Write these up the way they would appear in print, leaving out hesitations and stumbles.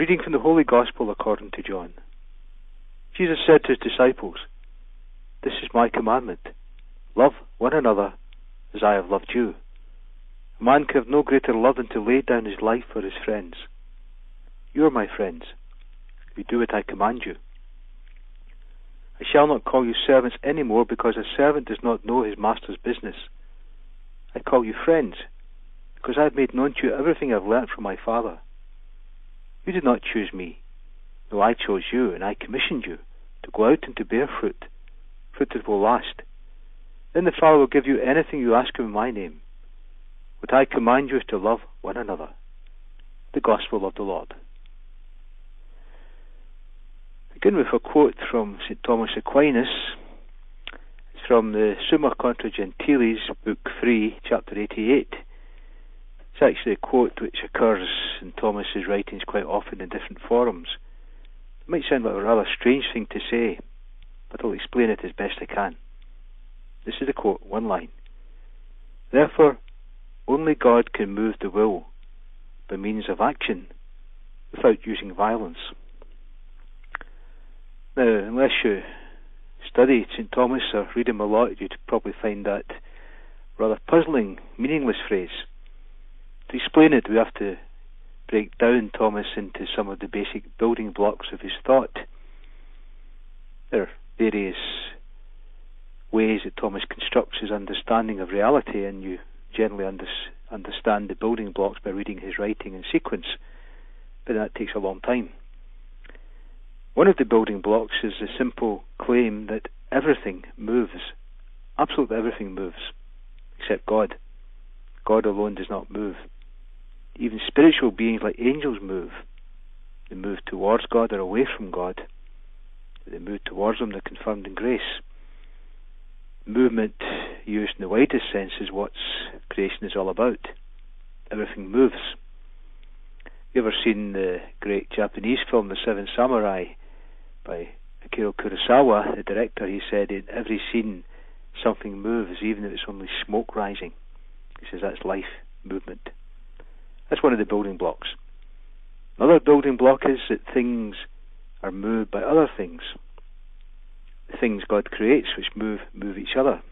reading from the Holy Gospel according to John. Jesus said to his disciples, "This is my commandment. Love one another as I have loved you. A man can have no greater love than to lay down his life for his friends. You are my friends, if you do what I command you. I shall not call you servants any more, because a servant does not know his master's business. I call you friends, because I have made known to you everything I have learnt from my Father. You did not choose me. No, I chose you, and I commissioned you to go out and to bear fruit, fruit that will last. Then the Father will give you anything you ask him in my name. What I command you is to love one another." The Gospel of the Lord. I begin with a quote from St. Thomas Aquinas. It's from the Summa Contra Gentiles, Book 3, Chapter 88. It's actually a quote which occurs in Thomas's writings quite often in different forms. It might sound like a rather strange thing to say, but I'll explain it as best I can. This is the quote, one line. "Therefore, only God can move the will by means of action without using violence." Now, unless you study St. Thomas or read him a lot, you'd probably find that rather puzzling, meaningless phrase. To explain it, we have to break down Thomas into some of the basic building blocks of his thought. There are various ways that Thomas constructs his understanding of reality, and you generally understand the building blocks by reading his writing in sequence, but that takes a long time. One of the building blocks is the simple claim that everything moves. Absolutely everything moves, except God. God alone does not move. Even spiritual beings like angels move. They move towards God or away from God. They move towards Him, they're confirmed in grace. Movement, used in the widest sense, is what creation is all about. Everything moves. You ever seen the great Japanese film, The Seven Samurai, by Akira Kurosawa, the director? He said in every scene something moves, even if it's only smoke rising. He says that's life, movement. That's one of the building blocks. Another building block is that things are moved by other things. The things God creates which move each other.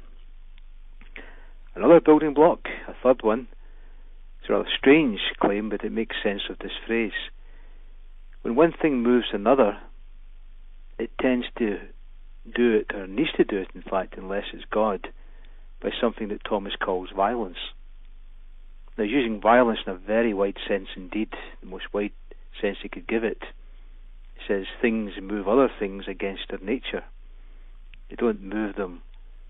Another building block, a third one, it's a rather strange claim, but it makes sense of this phrase. When one thing moves another, it tends to do it, or needs to do it, in fact, unless it's God, by something that Thomas calls violence. Now, using violence in a very wide sense indeed, the most wide sense he could give it, he says things move other things against their nature. They don't move them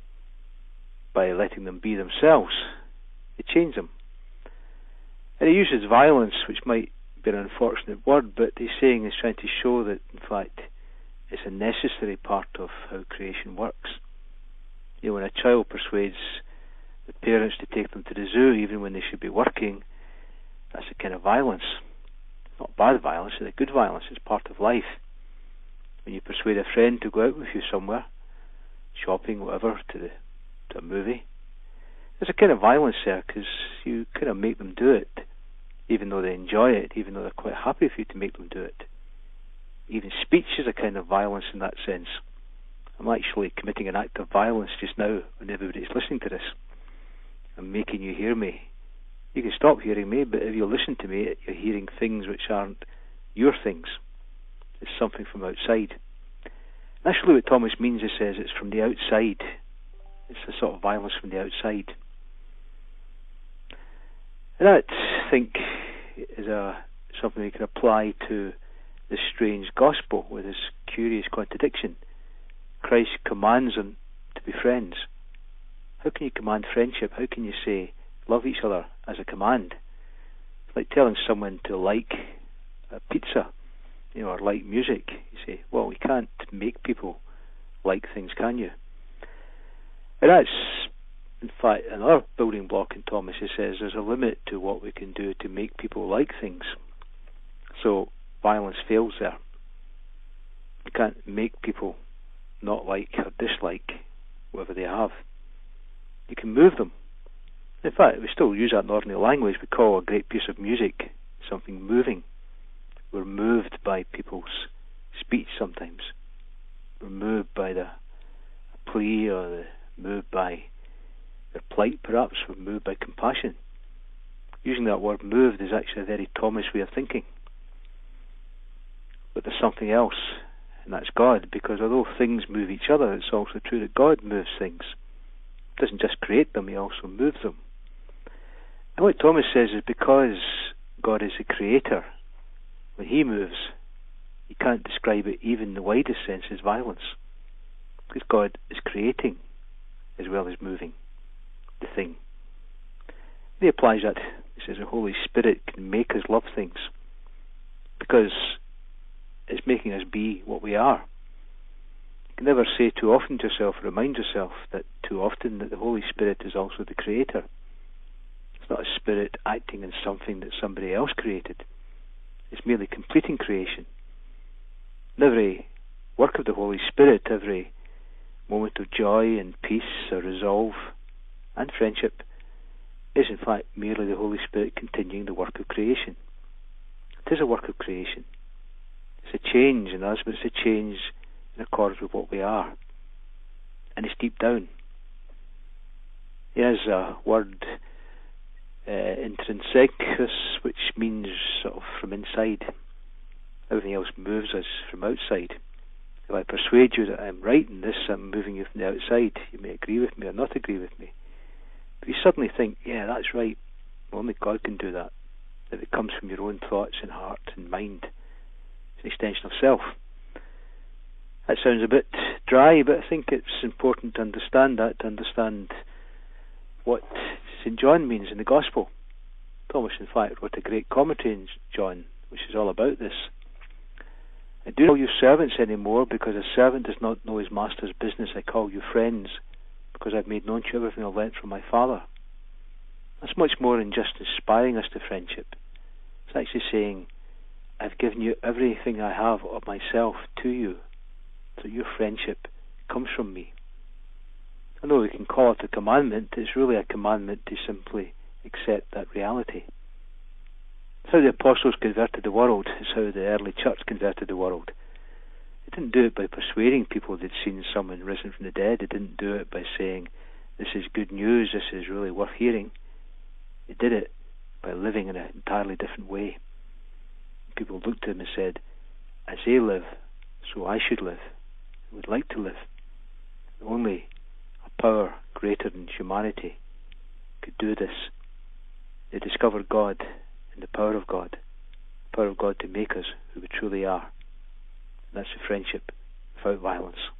by letting them be themselves. They change them. And he uses violence, which might be an unfortunate word, but he's trying to show that, in fact, it's a necessary part of how creation works. You know, when a child persuades the parents to take them to the zoo, even when they should be working, that's a kind of violence. It's not bad violence, it's a good violence. It's part of life. When you persuade a friend to go out with you somewhere, shopping, whatever, to a movie, there's a kind of violence there, because you kind of make them do it, even though they enjoy it, even though they're quite happy for you to make them do it. Even speech is a kind of violence in that sense. I'm actually committing an act of violence just now when everybody's listening to this. I'm making you hear me. You can stop hearing me, but if you listen to me, you're hearing things which aren't your things. It's something from outside. That's really what Thomas means. He says it's from the outside. It's a sort of violence from the outside. And that, I think, is something we can apply to this strange gospel with this curious contradiction. Christ commands them to be friends. How can you command friendship? How can you say love each other as a command? It's like telling someone to like a pizza, or like music. You say, well, you can't make people like things, can you? And that's, in fact, another building block in Thomas. He says there's a limit to what we can do to make people like things. So violence fails there. You can't make people not like or dislike whatever they have. You can move them. In fact, we still use that in ordinary language. We call a great piece of music something moving. We're moved by people's speech sometimes. We're moved by the plea, or moved by their plight perhaps. We're moved by compassion. Using that word moved is actually a very Thomas way of thinking. But there's something else, and that's God, because although things move each other, it's also true that God moves things. He doesn't just create them, he also moves them. And what Thomas says is because God is a creator, when he moves, you can't describe it even in the widest sense as violence. Because God is creating as well as moving the thing. And he applies that. He says the Holy Spirit can make us love things because it's making us be what we are. You can never say too often to yourself, remind yourself that too often that the Holy Spirit is also the creator. It's not a spirit acting in something that somebody else created. It's merely completing creation. And every work of the Holy Spirit, every moment of joy and peace or resolve and friendship is in fact merely the Holy Spirit continuing the work of creation. It is a work of creation. It's a change in us, but it's a change in accordance with what we are. And it's deep down. There's a word, intrinsecus, which means sort of from inside. Everything else moves us from outside. If I persuade you that I'm right in this, I'm moving you from the outside. You may agree with me or not agree with me. But you suddenly think, yeah, that's right. Only God can do that. That it comes from your own thoughts and heart and mind. It's an extension of self. That sounds a bit dry, but I think it's important to understand that, to understand what St. John means in the Gospel. Thomas, in fact, wrote a great commentary in John, which is all about this. I do not call you servants anymore, because a servant does not know his master's business. I call you friends, because I've made known to you everything I've learnt from my Father. That's much more than just inspiring us to friendship. It's actually saying, I've given you everything I have of myself to you, so your friendship comes from me. I know we can call it a commandment. It's really a commandment to simply accept that reality. It's how the apostles converted the world. It's how the early church converted the world. They didn't do it by persuading people they'd seen someone risen from the dead. They didn't do it by saying, this is good news, this is really worth hearing. They did it by living in an entirely different way. People looked at them and said, as they live, so I should live. I would like to live. Only a power greater than humanity could do this. They discovered God and the power of God to make us who we truly are. And that's a friendship without violence.